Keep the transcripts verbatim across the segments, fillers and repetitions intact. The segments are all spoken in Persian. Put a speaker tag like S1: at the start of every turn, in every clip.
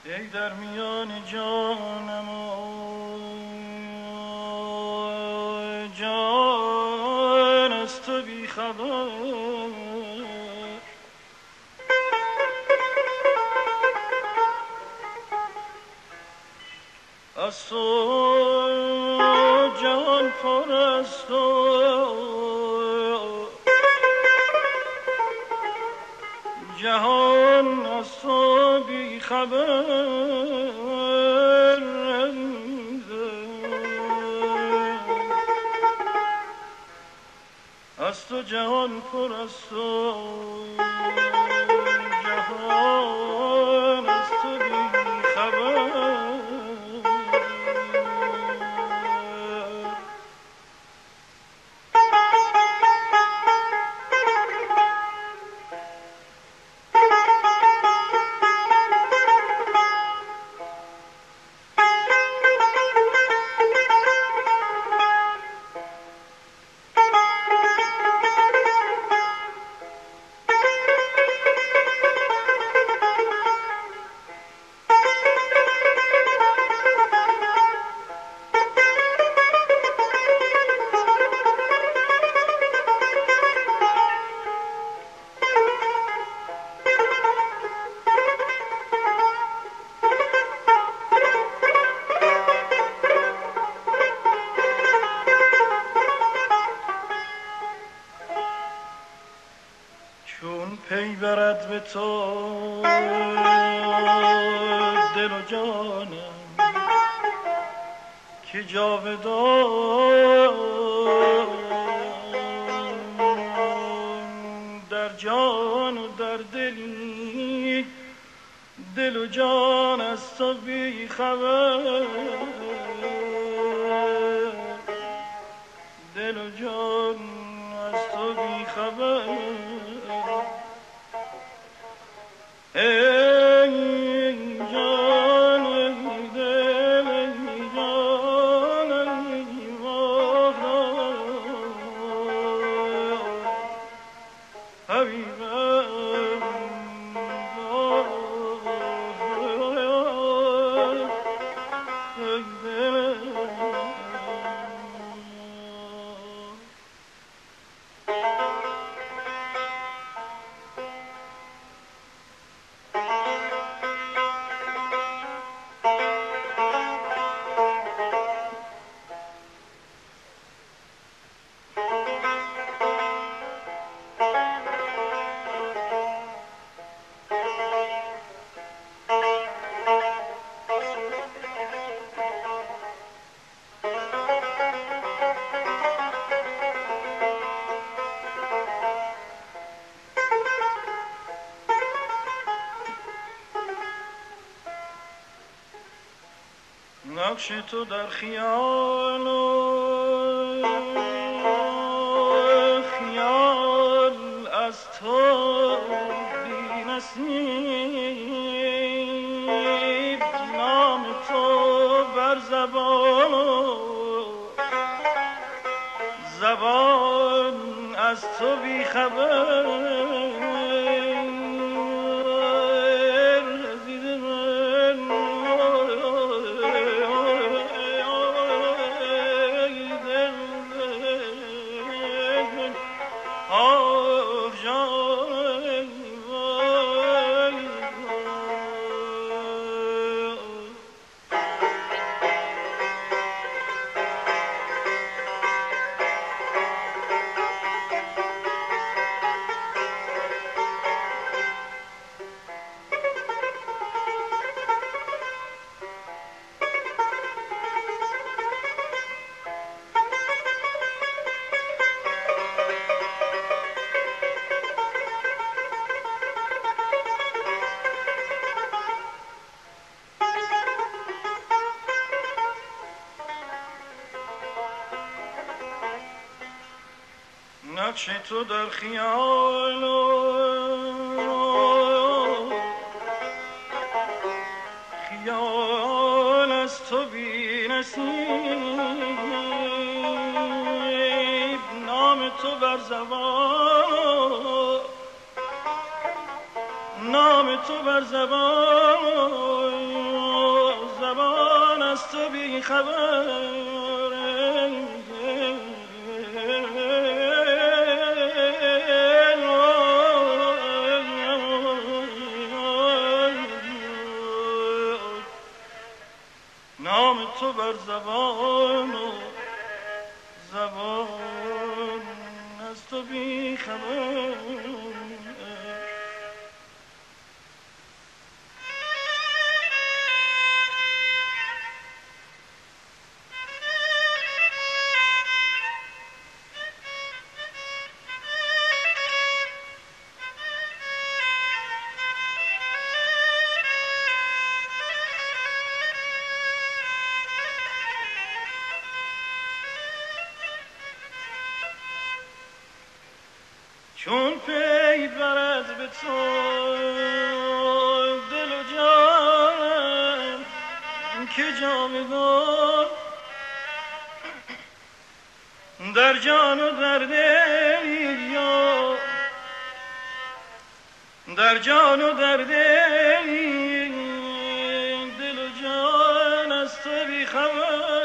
S1: ای در میان جانم و جان از تو بی خبر، از تو جهان پر است و جهان از تو بی خبر، از تو جهان پر است و جهان از تو بی خبر. چون پی برد به تو دل و جانم که جاودان در جان و در دلی، دل و جان از تو بی خبر، دل و جان از تو بی خبر. ای جان ای دل ای جان ای وفا حبیبم ای دل. نقش تو در خیال و خیال از تو بی نصیب، نام تو بر زبان و زبان از تو بی خبر. نقش تو در خیال و خیال از تو بی نصیب، نام تو بر زبان، نام تو بر زبان بیخبر نام تو بر زبان و زبان از تو بی خبر. چون پی برد به تو دل و جان که جاودان در جان و در دل یا در جان و در دل دل و جان از تو بی خبر.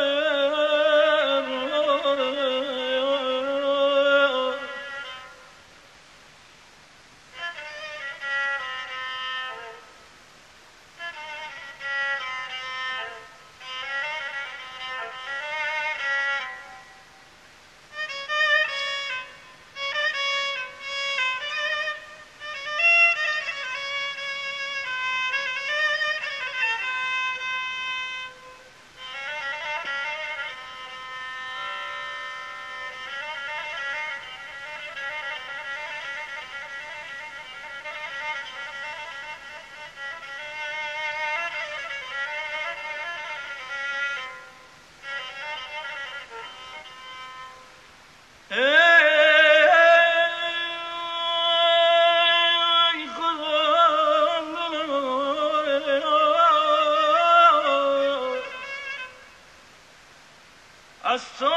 S1: از تو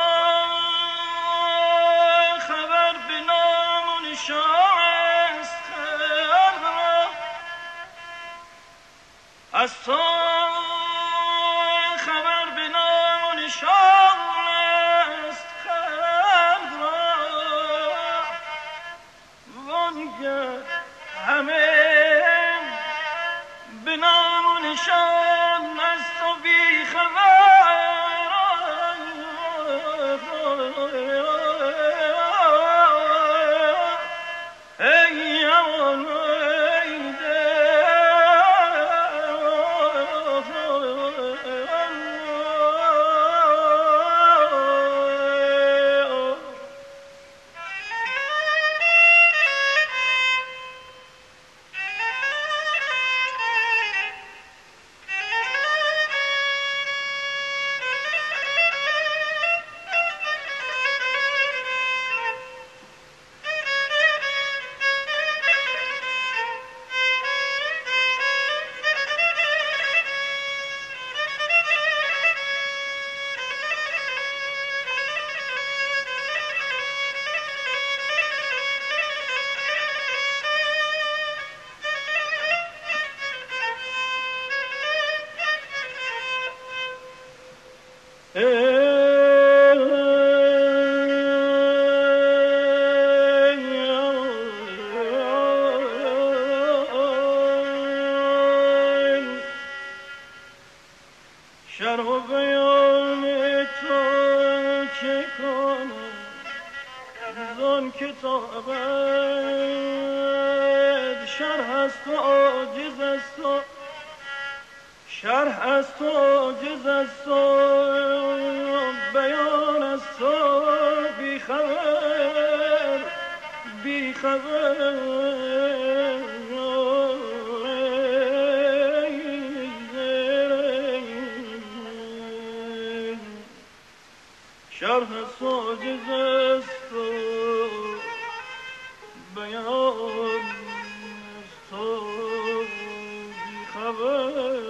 S1: خبر به نام و نشان است خلق را، از تو خبر به نام و نشان است خلق را. وانگه همه به نام و نشان از تو بی خبر. شرح و بیان تو چه کنم زان که تا ابد شرح از تو عاجز است تو، شرح از تو عاجز است تو، بیان از تو بی خبر بی خبر. شرح عاجز است و بیان از تو بی خبر.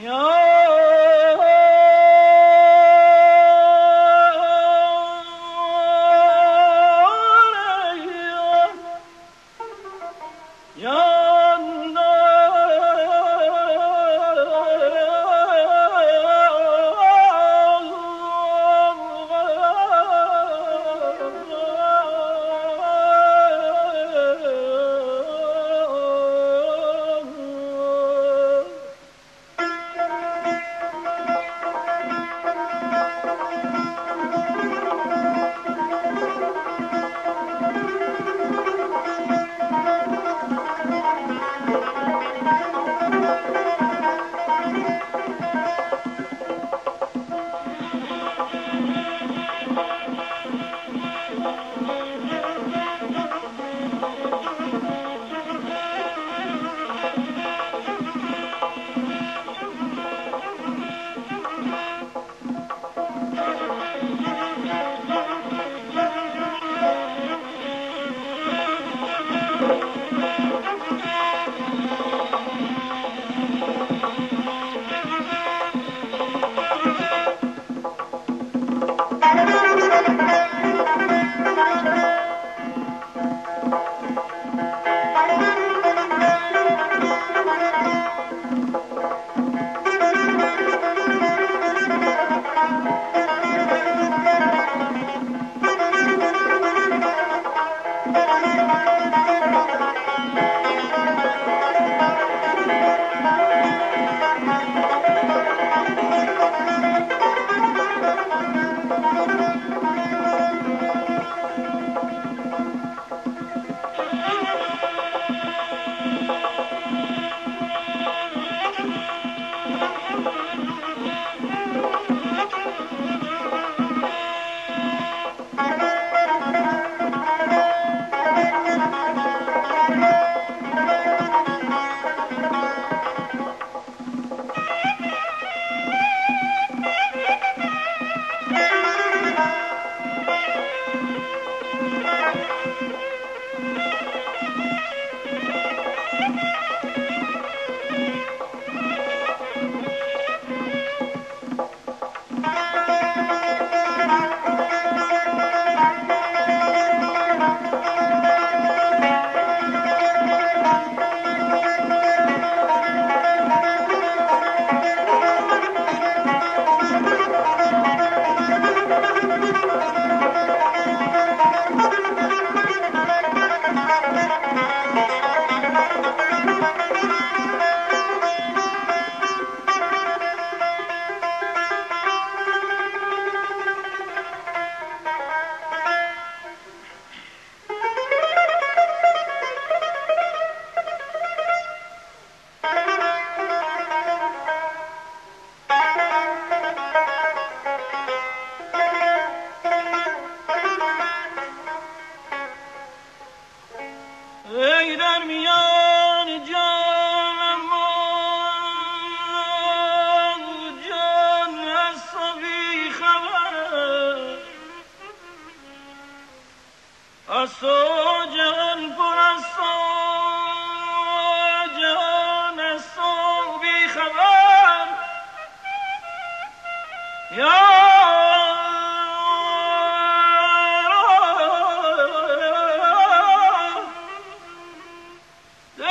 S1: Yeah.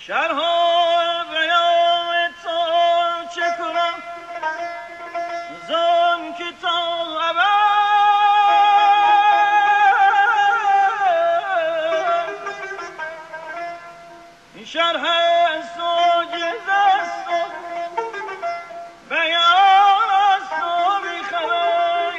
S1: شرح بیان تو چه کنم زن که تا ابد این شرح است و جز است و بیان است و بیخبر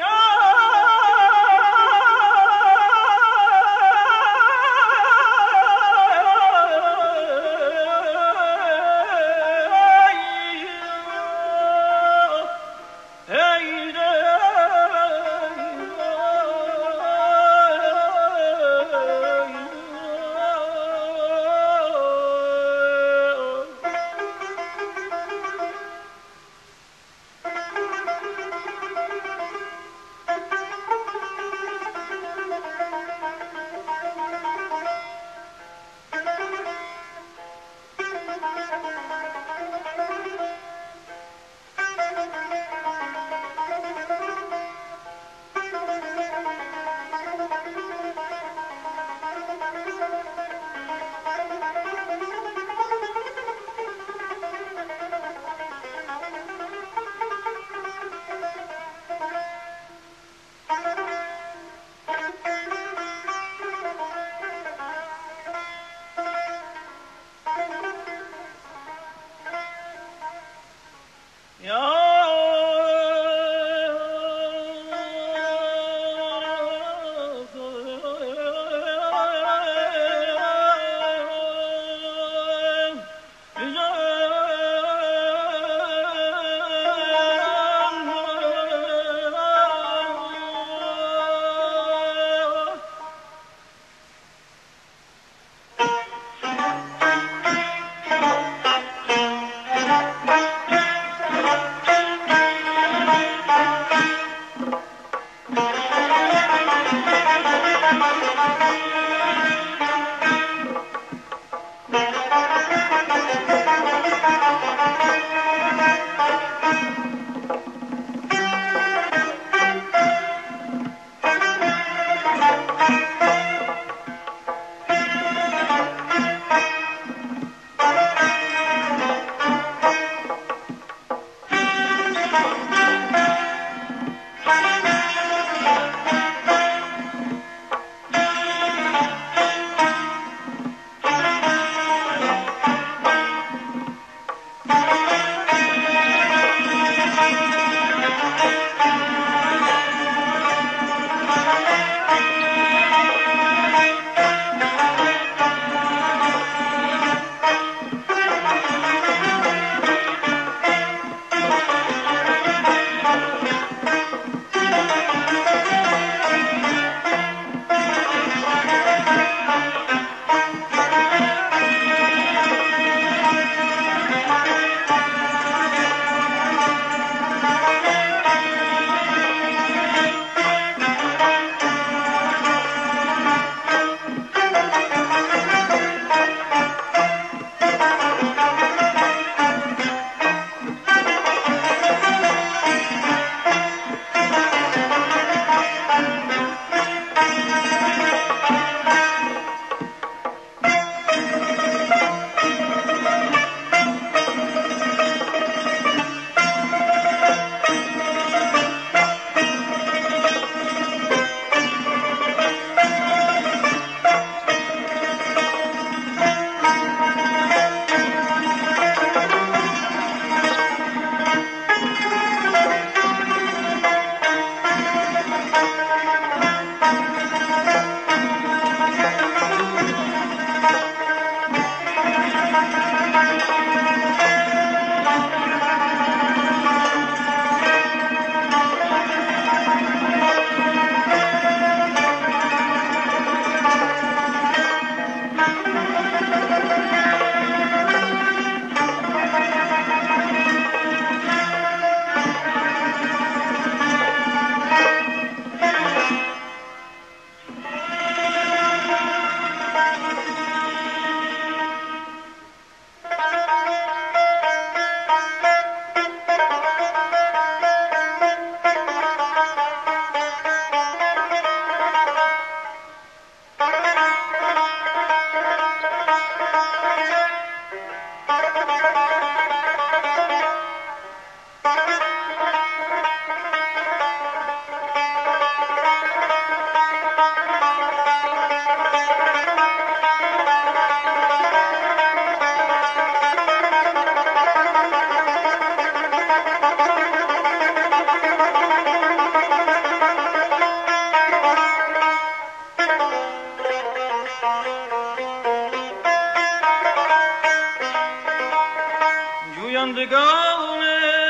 S1: جویندگان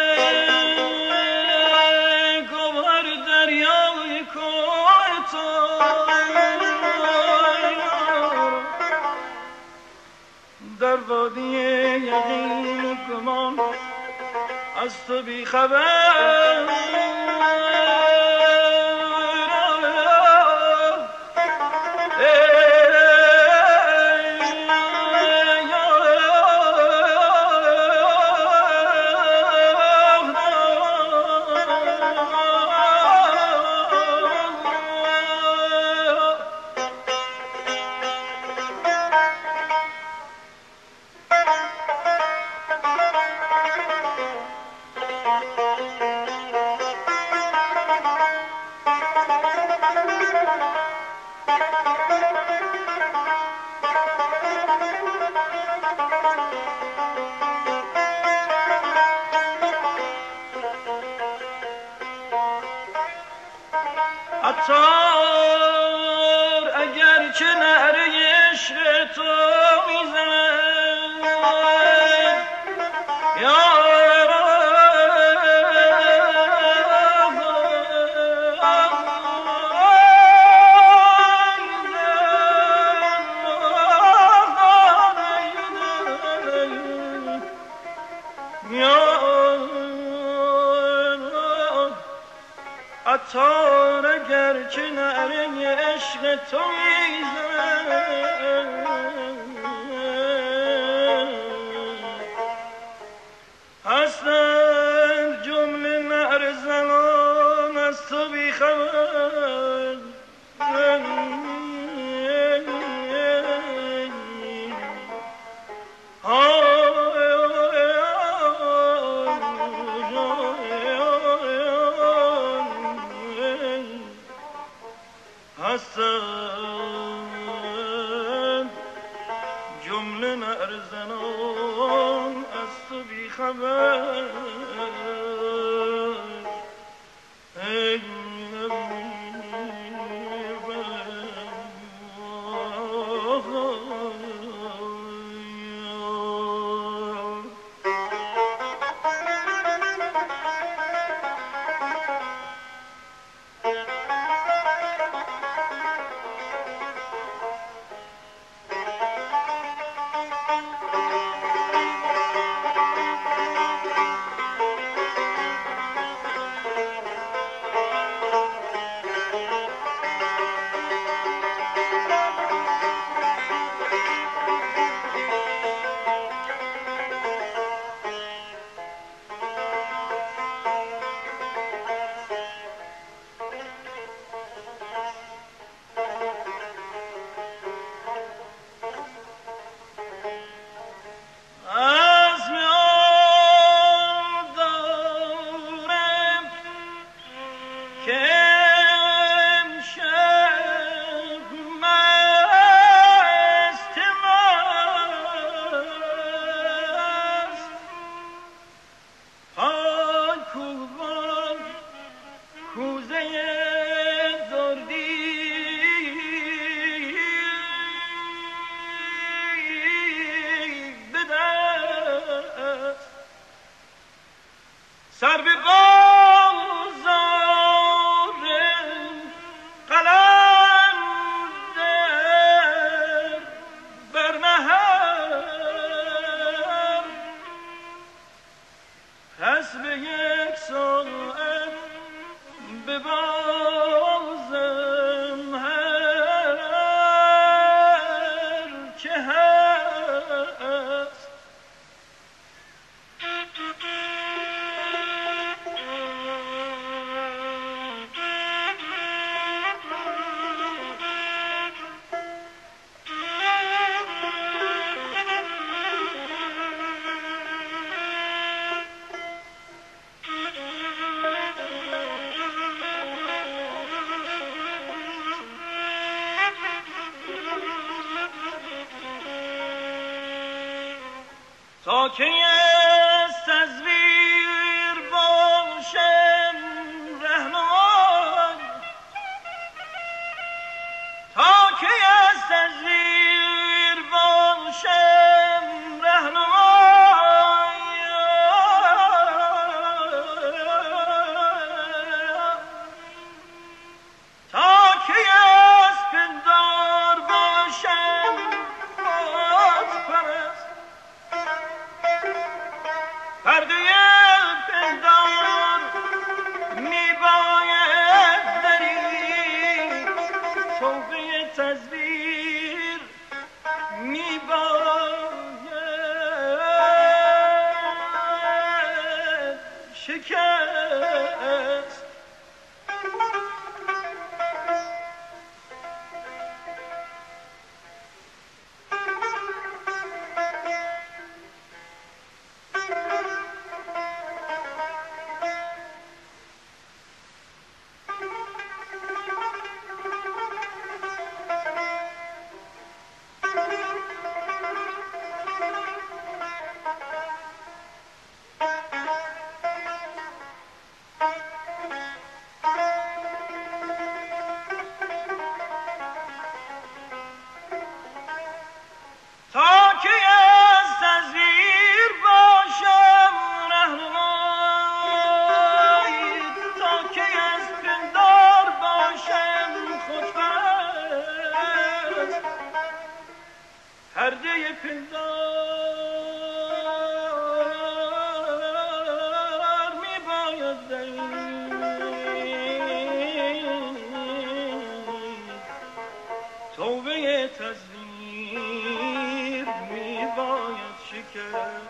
S1: گوهر دریای کوهتان در وادی یقین و گمان از تو بی خبر عطار اگر چه نعره عشق تو میزند یا عطار اگر چه نعره عشق تو میزند هستند جمله نعره زنان از تو بی خبر هستند جمله نعره زنان از تو بی خبر سر به بازار قلم در برنهم پس به یک ساعت به بازم هر چه هست تا که از تصویر باشم رهنمای تا که از تزویر باشم رهنمای تا که از پندار باشم خود پرست پرده پندار می باید دری توبه تزویر می باید شکست تا که از تزویر باشم رهنمای تا که از پندار باشم خودپرست پرده پندار می باید دید توبه تزویر می باید شکست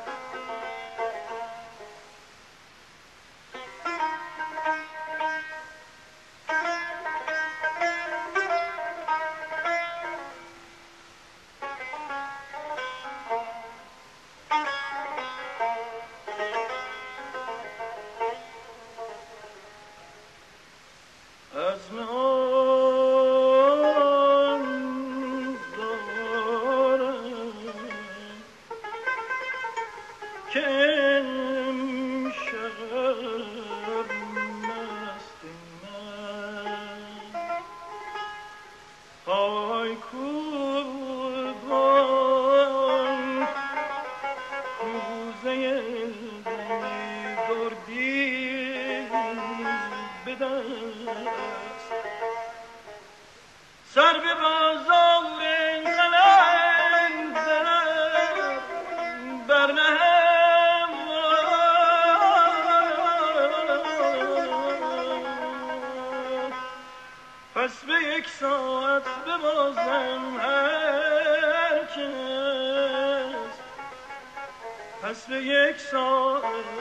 S1: عزم آن دارم که امشب مست من پای کوبان کوزه دردی بدست سر به بازار قلندر برنهم پس به یک ساعت ببازم هر کس پس به یک ساعت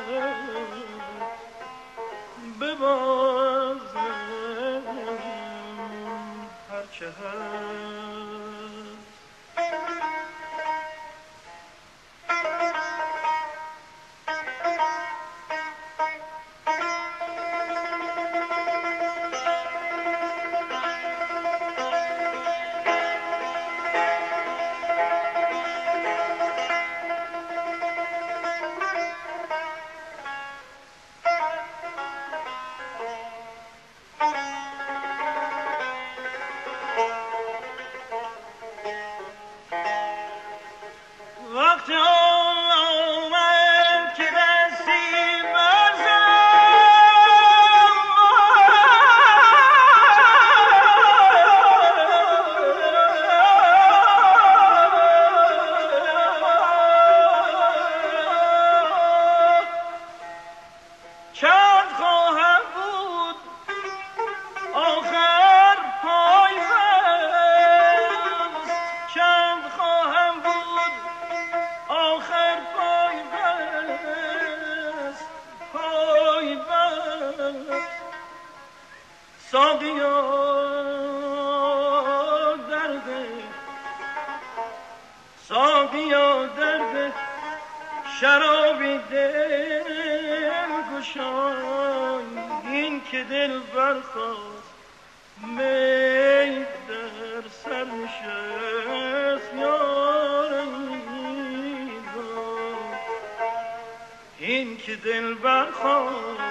S1: ببازم هر چه هست وقت آمد که دستی چند خواهم بود آخر پایبست چند خواهم بود آخر پایبست پایبست ساقیا درده ساقیا درده شرابی دل گشای این که دل برخواست می در سر نشست یاری این که دل برخواست